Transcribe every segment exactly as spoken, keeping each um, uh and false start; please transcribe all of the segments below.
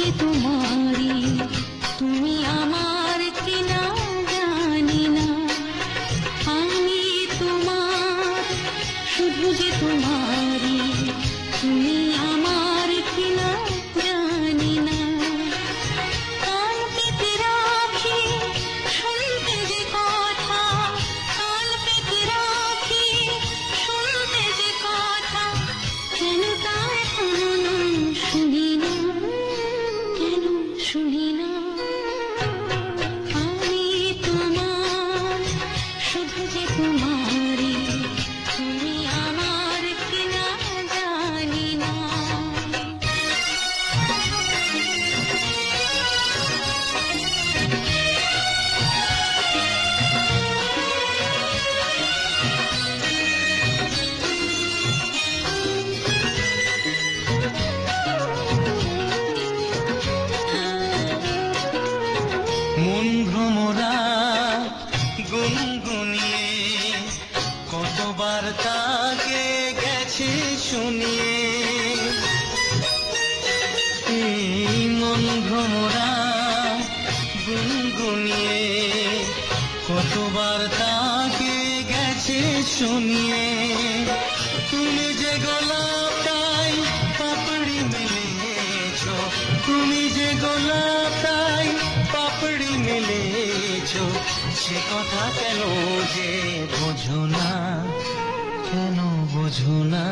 যে তোমারি, তুমি আমার কিনা জানি না। আমি তোমার, শুধু যে তোমারি, তুমি আমার কিনা জানি না। কান পেতে রাখি শুনতে যে কথা, কান পেতে রাখি শুনতে যে কথা, কেন তা এখনো শুনি না, কেন শুনি না। আমি তোমার, শুধু যে তোমারি, তুমি আমার কিনা জানি না। মন ভ্রমরা গুনগুনিয়ে কতবার তাকে গেছে শুনিয়ে। এই মন ভ্রমরা গুনগুনিয়ে কতবার তাকে গেছে শুনিয়ে। তুমি যে গোলাপটাই পাপড়ি মেলেছ, তুমি যে গোলাপটাই পাপড়ি মেলেছ, সে কথা কেন যে বোঝো না, কেন বোঝো না।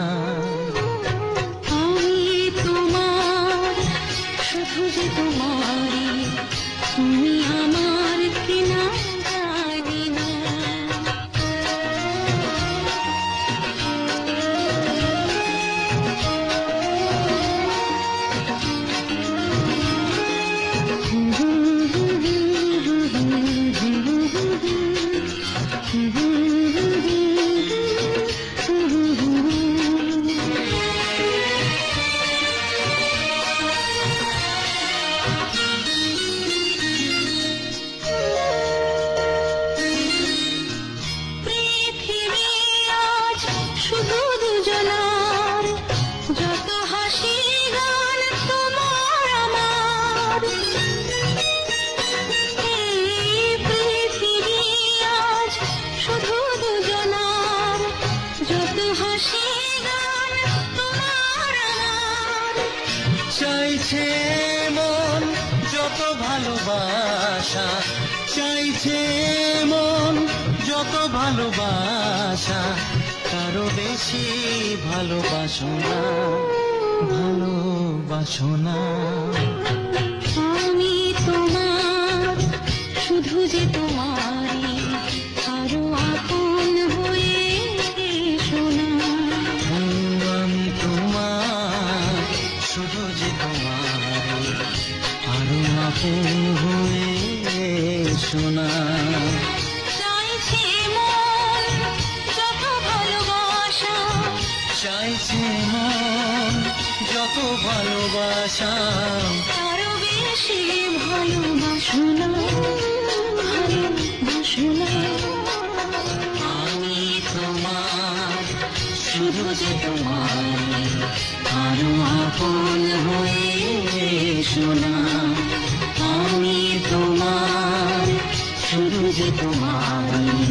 আমি তোমার, শুধু যে তোমারি, তুমি আমার কিনা জানি না। পৃথিবী আজ শুধু দুজনার, যত হাসি গান তোমার আমার। এই পৃথিবী আজ শুধু দুজনার, যত হাসি গান তোমার আমার। চাইছে মন যত ভালোবাসা, চাইছে মন যত ভালোবাসা, কারো বেশি ভালোবাসো না, ভালোবাসো না। আমি তোমার, শুধু যে তোমারি, আরো আপন হয়ে এসো না। আমি তোমার, শুধু যে তোমার, আরো আপন হয়ে এসো না। চাইছে মন যত ভালোবাসা, চাইছে মন যত ভালোবাসা, আরো বেশি ভালোবাসো না, ভালোবাসো না। আমি তোমার, শুধু যে তোমার, আরো আপন হয়ে এসো না। আমি তোমার, শুধু যে তোমার,